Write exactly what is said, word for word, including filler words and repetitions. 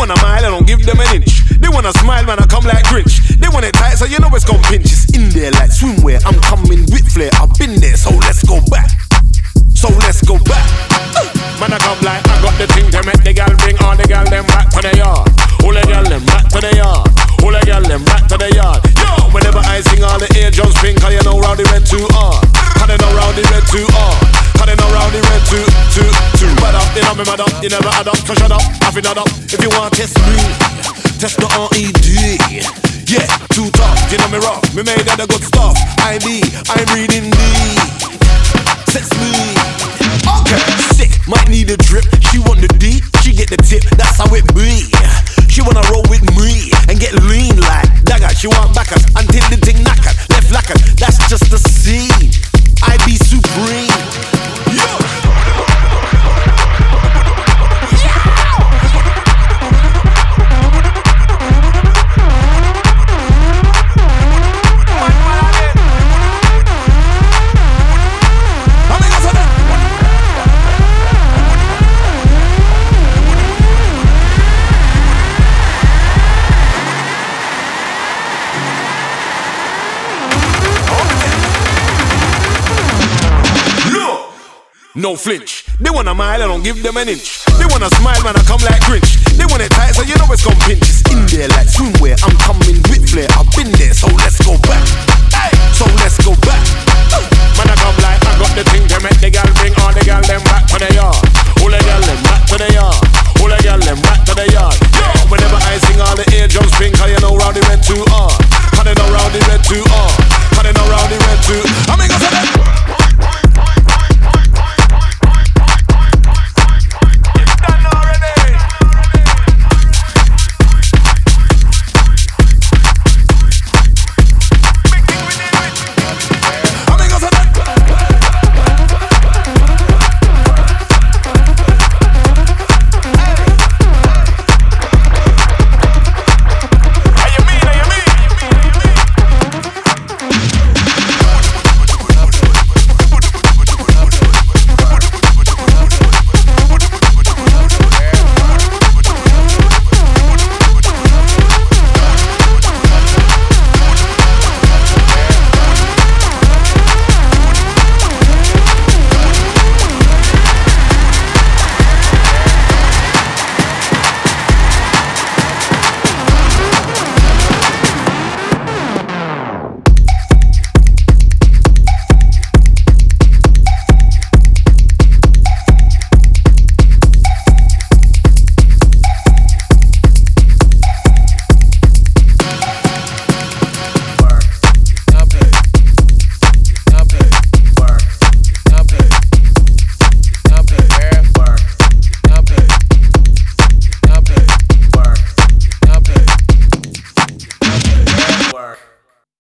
want a mile, I don't give them an inch. They wanna smile, man, I come like Grinch. They want it tight, so you know it's gon' pinch. It's in there like swimwear. I'm coming with flair. I've been there, so let's go back. So let's go back. uh, Man, I come like I got the thing to make the gal bring all the gal them back to the yard. All the gal them back to the yard. All the gal them back to the yard. Yo, whenever I sing, all the ear drums spin. Cause you know Rowdy Red too hard. Cause they know Rowdy Red too hard. Cause they know Rowdy Red too, too, too bad up. You know me mad up, you never add up. So shut up, I feel not up. If you want test me, test the R E D. Yeah, too tough, you know me rough. Me made that the good stuff. I be, I'm reading D. Sex me. Okay, sick, might need a drip. She want the D, she get the tip. That's how it be. She wanna roll with me and get lean like dagger. She want backers until the thing knackered. Left lacquered, that's just the scene. I be supreme. Yeah. No flinch. They want a mile, I don't give them an inch. They want a smile, man, I come like Grinch. They want it tight, so you know it's gon' pinch. It's in there like swimwear. I'm coming with flair. I've been there, so let's go back. Hey, so let's go back. uh, Man, I come like I got the thing to make the gal bring all the gal them back to the yard.